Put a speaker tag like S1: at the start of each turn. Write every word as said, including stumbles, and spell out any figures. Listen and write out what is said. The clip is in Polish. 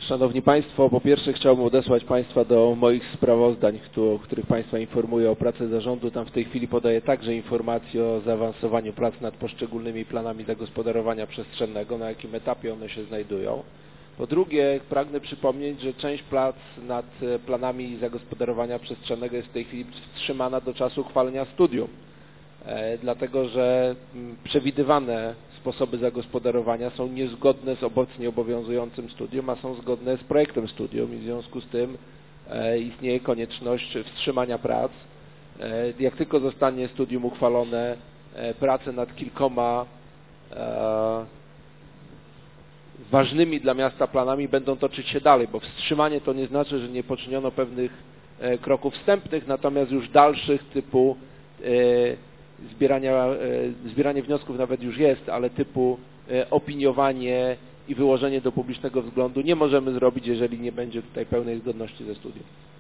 S1: Szanowni Państwo, po pierwsze chciałbym odesłać Państwa do moich sprawozdań, w których Państwa informuję o pracy zarządu. Tam w tej chwili podaję także informacje o zaawansowaniu prac nad poszczególnymi planami zagospodarowania przestrzennego, na jakim etapie one się znajdują. Po drugie, pragnę przypomnieć, że część prac nad planami zagospodarowania przestrzennego jest w tej chwili wstrzymana do czasu uchwalenia studium, e, dlatego że przewidywane sposoby zagospodarowania są niezgodne z obecnie obowiązującym studium, a są zgodne z projektem studium i w związku z tym e, istnieje konieczność wstrzymania prac. E, jak tylko zostanie studium uchwalone, e, prace nad kilkoma e, ważnymi dla miasta planami będą toczyć się dalej, bo wstrzymanie to nie znaczy, że nie poczyniono pewnych e, kroków wstępnych, natomiast już dalszych typu e, Zbierania, zbieranie wniosków nawet już jest, ale typu opiniowanie i wyłożenie do publicznego względu nie możemy zrobić, jeżeli nie będzie tutaj pełnej zgodności ze studium.